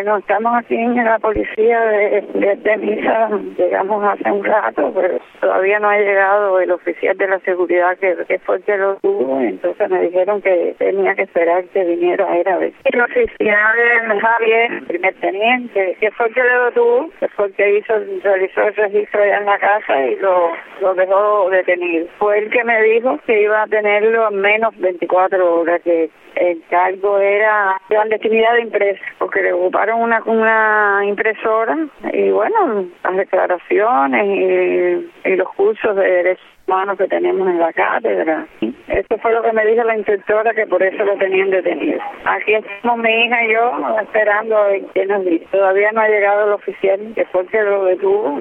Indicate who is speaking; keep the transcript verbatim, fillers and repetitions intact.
Speaker 1: Bueno, estamos aquí en la policía de, de, de Misa, llegamos hace un rato, pero todavía no ha llegado el oficial de la seguridad que, que fue el que lo tuvo, entonces me dijeron que tenía que esperar que viniera a ir a ver. El oficial Javier, el primer teniente, que fue el que lo tuvo, que fue el que hizo, realizó el registro allá en la casa y lo, lo dejó detenido. Fue el que me dijo que iba a tenerlo en menos veinticuatro horas, que el cargo era clandestinidad de impresa, porque le ocuparon una, una impresora y bueno, las declaraciones y, y los cursos de derechos humanos que tenemos en la cátedra. Eso fue lo que me dijo la instructora, que por eso lo tenían detenido. Aquí estamos mi hija y yo esperando a ver qué nos dice. Todavía no ha llegado el oficial, que fue el que lo detuvo.